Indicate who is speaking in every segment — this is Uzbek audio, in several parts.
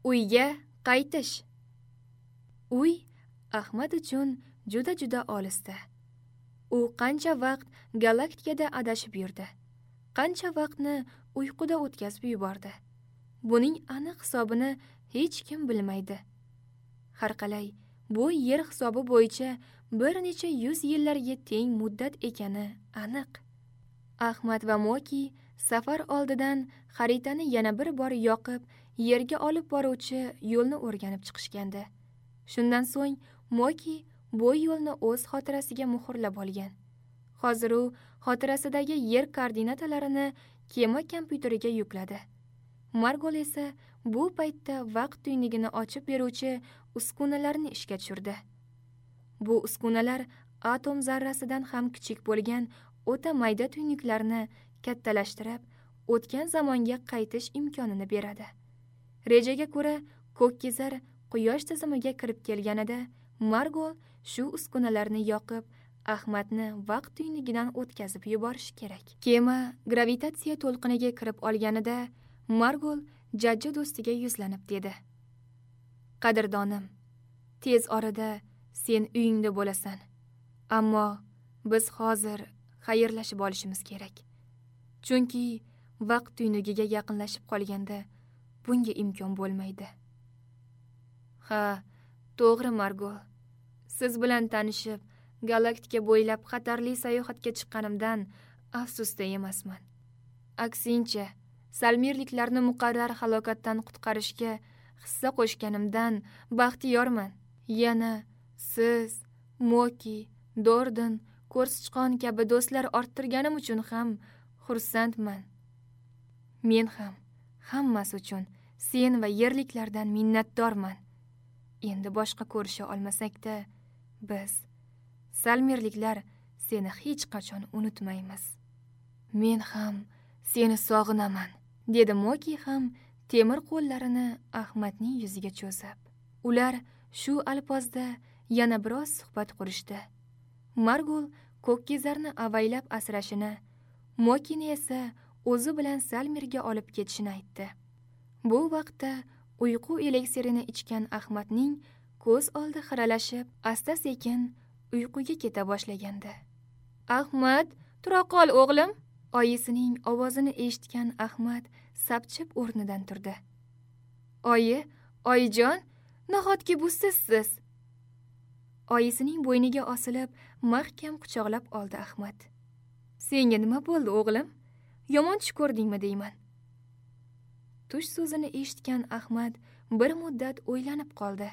Speaker 1: Uyga qaytish. Uy Ahmad uchun juda olisda. U qancha vaqt galaktikada adashib yurdi, qancha vaqtni uyquda o'tkazib yubordi. Buning aniq hisobini hech kim bilmaydi. Har qalay, bu yer hisobi bo'yicha bir necha 100 yillarga teng muddat ekani aniq. Ahmad va Moki safar oldidan xaritani yana bir bor yoqib, yerga olib boruvchi yo'lni o'rganib chiqishgandi. Shundan so'ng Moki bu yo'lni o'z xotirasiga muhrlab olgan. Hozir u xotirasidagi yer koordinatalarini kema kompyuteriga yukladi. Margol esa bu paytda vaqt tuynugini ochib beruvchi uskunalarni ishga tushirdi. Bu uskunalar atom zarrasidan ham kichik bo'lgan o'ta mayda tuynuklarni kattalashtirib, o'tgan zamonga qaytish imkonini beradi. Rejaga ko'ra, ko'kkizar quyosh tizimiga kirib kelganida Margol shu uskunalarni yoqib, Ahmadni vaqt tuynugidan o'tkazib yuborishi kerak. Kema gravitatsiya to'lqiniga kirib olganida Margol jajji do'stiga yuzlanib dedi: "Qadrdonim, tez orada sen uyingda bo'lasan. Ammo biz hozir xayrlashib olishimiz kerak. Chunki vaqt tuynugiga yaqinlashib qolganda bunga imkon bo'lmaydi." "Ha, to'g'ri Margol. Siz bilan tanishib, galaktika bo'ylab xatarli sayohatga chiqqanimdan afsusda emasman. Aksincha, salmirliklarni muqarrar halokatdan qutqarishga hissa qo'shganimdan baxtiyorman. Yana siz, Moki, Dorden, Ko'rsichqon kabi do'stlar orttirganim uchun ham xursandman. Men ham hammasi uchun sen va yerliklardan minnatdorman. Endi boshqa ko'risha olmasak-da, biz, salmirliklar, seni hech qachon unutmaymiz. Men ham seni sog'inaman", dedi Moki ham temir qo'llarini Ahmadning yuziga cho'zib. Ular shu alpozda yana biroz suhbat qurishdi. Margol ko'kkizarni avaylab asrashini, Mokini esa o'zi bilan Salmirga olib ketishini aytdi. Bu vaqtda uyqu eliksirini ichgan Ahmadning ko'z oldi xiralashib, asta-sekin uyquga keta boshlagandi. "Ahmad, tura qol o'g'lim." Oyisining ovozini eshitgan Ahmad sapchib o'rnidan turdi. "Oyi, oyijon, nahotki bu sizsiz?" Oyisining bo'yniga osilib, mahkam quchoqlab oldi Ahmad. "Senga nima bo'ldi o'g'lim? Yomon tush ko'rdingmi deyman." Tush so'zini eshitgan Ahmad bir muddat o'ylanib qoldi.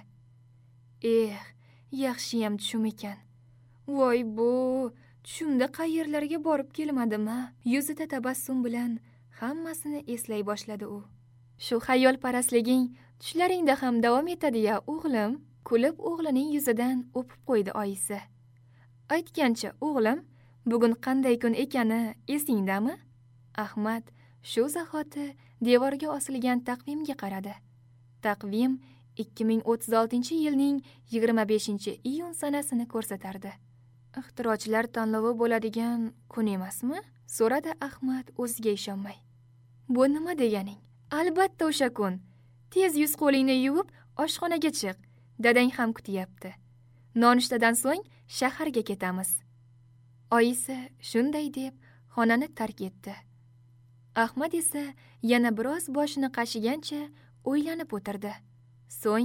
Speaker 1: Yaxshiyam tushum ekan. Voy bu, tushimda qayerlarga borib kelmadim-a? Yuzida tabassum bilan hammasini eslay boshladi u. "Shu xayolparastliging tushlaringda ham davom etadi-ya, o'g'lim?" Kulib o'g'lining yuzidan o'pib qo'ydi oyisi. "Aytgancha, o'g'lim, bugun qanday kun ekani esingdami?" Ahmad shu zahoti devorga osilgan taqvimga qaradi. Taqvim 2036-yilning 25-iyun sanasini ko'rsatardi. "Ixtirochilar tanlovi bo'ladigan kun emasmi?" so'radi Ahmad o'ziga ishonmay. "Bu nima deganing? Albatta o'sha kun. Tez yuz qo'lingni yuvib, oshxonaga chiq. Dadang ham kutyapti. Nonushtadan so'ng shaharga ketamiz." Oyisi shunday deb xonani tark etdi. Ahmad esa yana biroz boshini qashigancha o'ylanib o'tirdi. So'ng,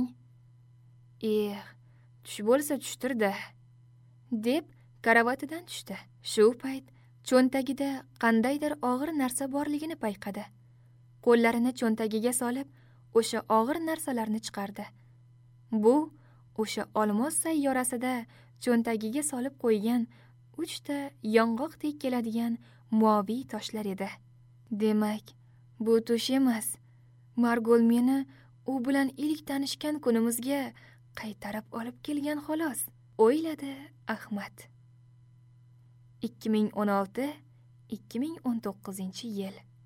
Speaker 1: tush bo'lsa tushtirdi, deb karavatidan tushdi. Shu payt cho'ntagida qandaydir og'ir narsa borligini payqadi. Qo'llarini cho'ntagiga solib, o'sha og'ir narsalarni chiqardi. Bu o'sha olmos sayyorasida cho'ntagiga solib qo'ygan 3 ta yong'oqdek keladigan moviy toshlar edi. "Demak, bu tush emas. Margol meni u bilan ilk tanishgan kunimizga qaytarib olib kelgan xolos", o'yladi Ahmad. 2016-2019-yil